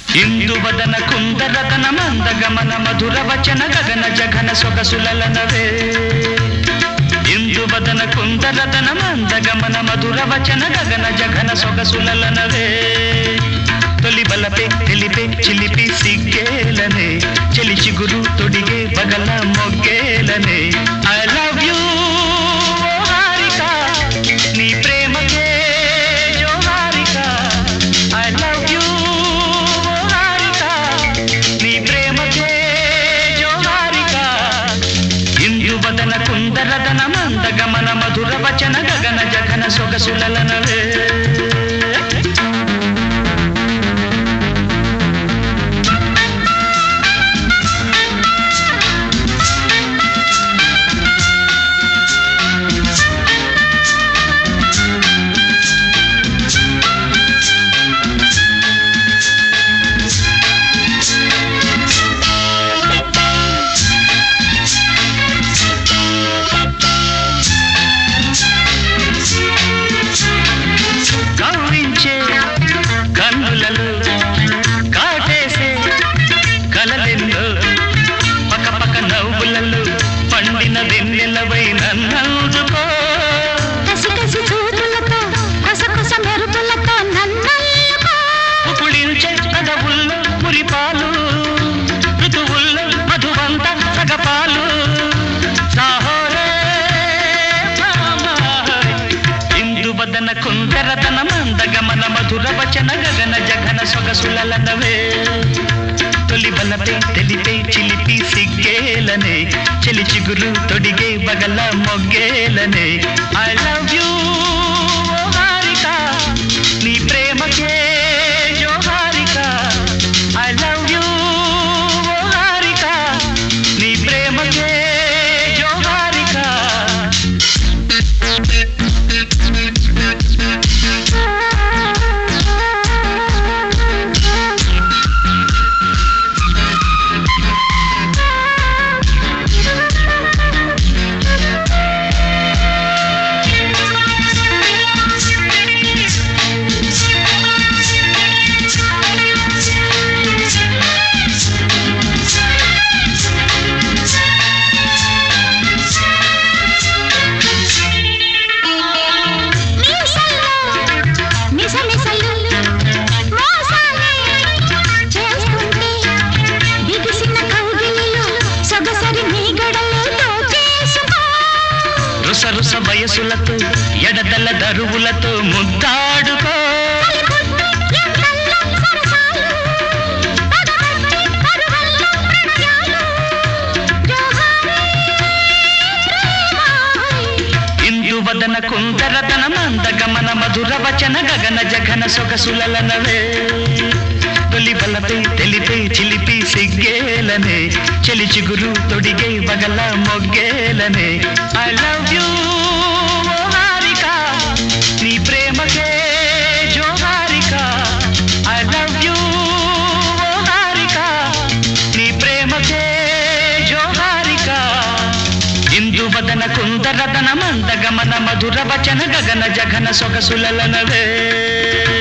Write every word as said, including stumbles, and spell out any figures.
ఇందువదన కుందరతన మందగమన మధుర వచన గగన జఘన సొగసులలనవే ఇందువదన కుందరతన మందగమన మధుర వచన గగన జఘన సొగసులలనవే తొలి బలపే తెలిపే చిలిపి సిగ్గేలనే చెలి చిగురు తొడిగే బగల మొగ్గేలనే ఐ లవ్ యూ హారిక నీ ప్రేమకే జో Harika I love you Harika నీ ప్రేమకే జో హారిక ఇందువదన కుందరదన మందగమన మధుర వచన గగన జఘన సొగసులలనవే కుందరతన మందగమన మధుర వచన గగన జఘన సొగసులలనవే తొలి బలపే తెలిపే చిలిపి సిగ్గేలనే చెలి చిగురు తొడిగే బగల మొగ్గేలనే ఐ లవ్ యూ హారిక నీ ప్రేమకే జో Harika I love you Harika నీ ప్రేమకే జో హారిక రుసరుస వయసులతో ఎడదల దరువులతో ముద్దాడుకో ఇందువదన కుందరతన మందగమన మధుర వచన గగన జఘన సొగసులలనవే తొలి బలపై తెలిపే చిలిపి సిగ్గేలనే చెలి చిగురు తొడిగే బగల మొగ్గేలనే ఐ లవ్ యూ హారిక నీ ప్రేమకే జో Harika I love you Harika నీ ప్రేమకే జో హారిక ఇందువదన కుందరదన మందగమన మధుర వచన గగన జఘన సొగసులలనవే